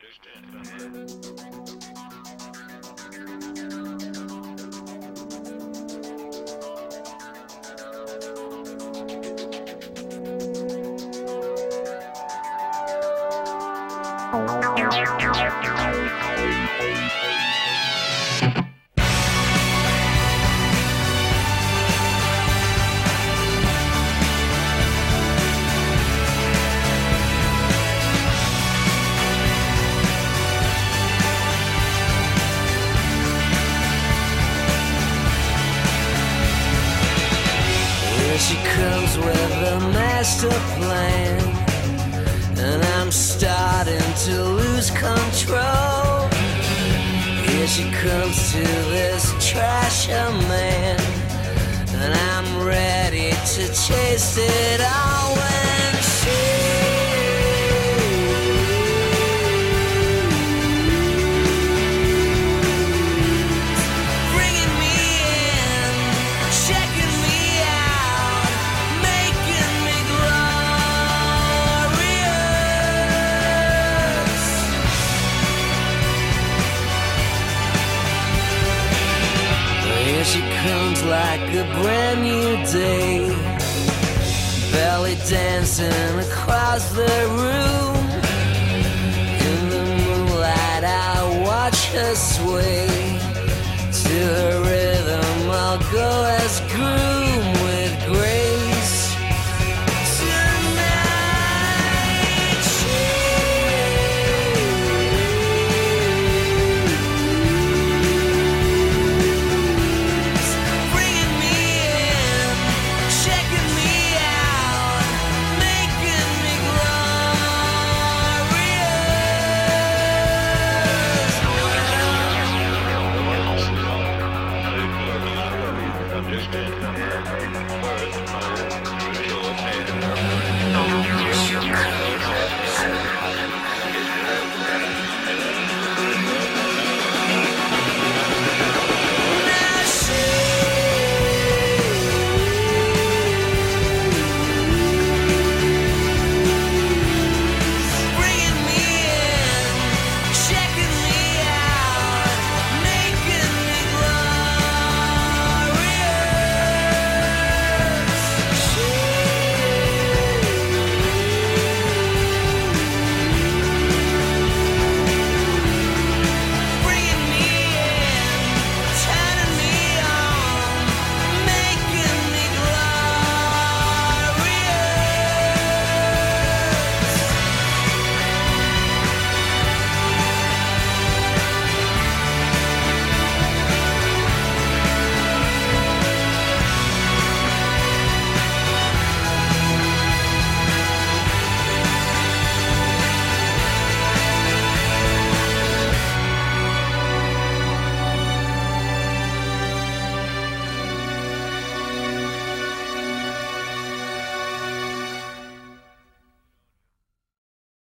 She comes with a master plan, and I'm starting to lose control. Here she comes to this trasher man, and I'm ready to chase it all when she She comes like a brand new day, belly dancing across the room. In the moonlight I watch her sway.